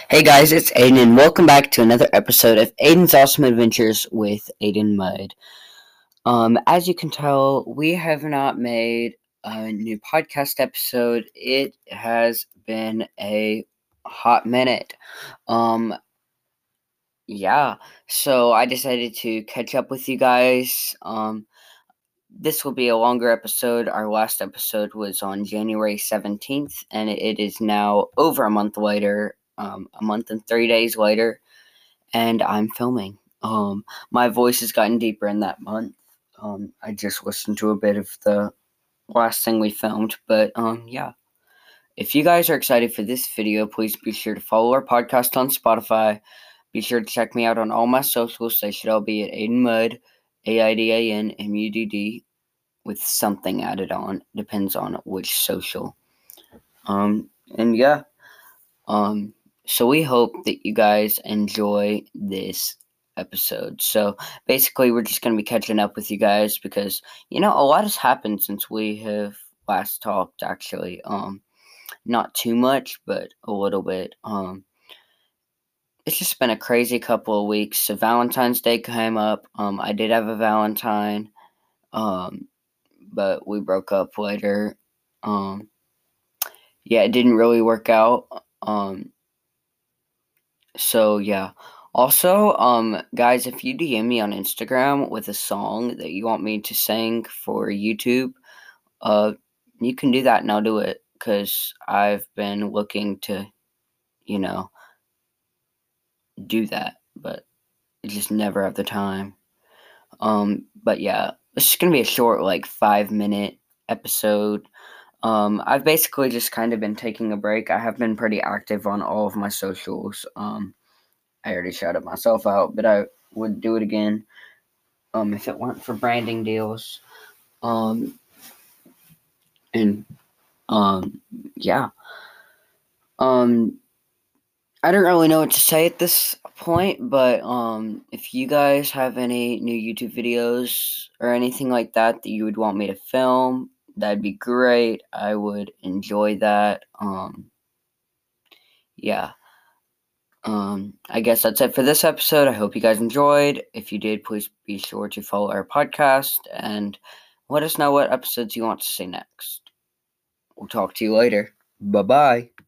Hey guys, it's Aiden, and welcome back to another episode of Aiden's Awesome Adventures with Aiden Mudd. As you can tell, we have not made a new podcast episode. It has been a hot minute. Um, yeah, so I decided to catch up with you guys. This will be a longer episode. Our last episode was on January 17th, and it is now over a month later, a month and 3 days later, and I'm filming. My voice has gotten deeper in that month. I just listened to a bit of the last thing we filmed, but yeah. If you guys are excited for this video, please be sure to follow our podcast on Spotify. Be sure to check me out on all my socials. They should all be at Aiden Mudd, AIDANMUDD, with something added on. Depends on which social. And yeah. So we hope that you guys enjoy this episode. So basically, we're just gonna be catching up with you guys because a lot has happened since we have last talked. Actually, not too much, but a little bit. It's just been a crazy couple of weeks. So Valentine's Day came up. I did have a Valentine. But we broke up later. Yeah, it didn't really work out. So yeah. Also, guys, if you DM me on Instagram with a song that you want me to sing for YouTube, uh, you can do that and I'll do it because I've been looking to, you know, do that, but I just never have the time. But yeah, it's just gonna be a short, like 5 minute episode. I've basically just kind of been taking a break. I have been pretty active on all of my socials. I already shouted myself out, but I would do it again. If it weren't for branding deals. Um, and yeah. Um, I don't really know what to say at this point, but if you guys have any new YouTube videos or anything like that that you would want me to film, that'd be great. I would enjoy that. Yeah. I guess that's it for this episode. I hope you guys enjoyed. If you did, please be sure to follow our podcast and let us know what episodes you want to see next. We'll talk to you later. Bye bye.